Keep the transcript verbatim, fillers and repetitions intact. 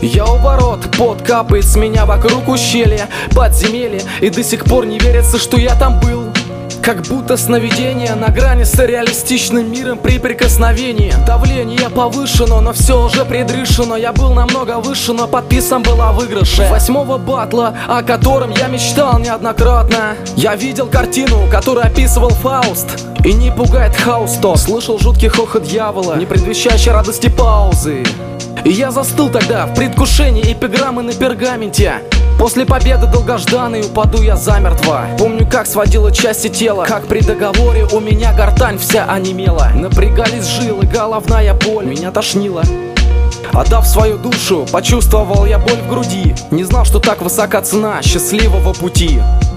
Я у ворот, пот капает с меня вокруг ущелья, подземелья, и до сих пор не верится, что я там был. Как будто сновидение на грани с реалистичным миром при прикосновении. Давление повышено, но все уже предрешено. Я был намного выше, но подписан был о выигрыше восьмого батла, о котором я мечтал неоднократно. Я видел картину, которую описывал Фауст, и не пугает хаос то. Слышал жуткий хохот дьявола, не предвещающий радости паузы. И я застыл тогда в предвкушении эпиграммы на пергаменте. После победы долгожданной упаду я замертво. Помню, как сводила части тела, как при договоре у меня гортань вся онемела. Напрягались жилы, головная боль, меня тошнило. Отдав свою душу, почувствовал я боль в груди. Не знал, что так высока цена счастливого пути.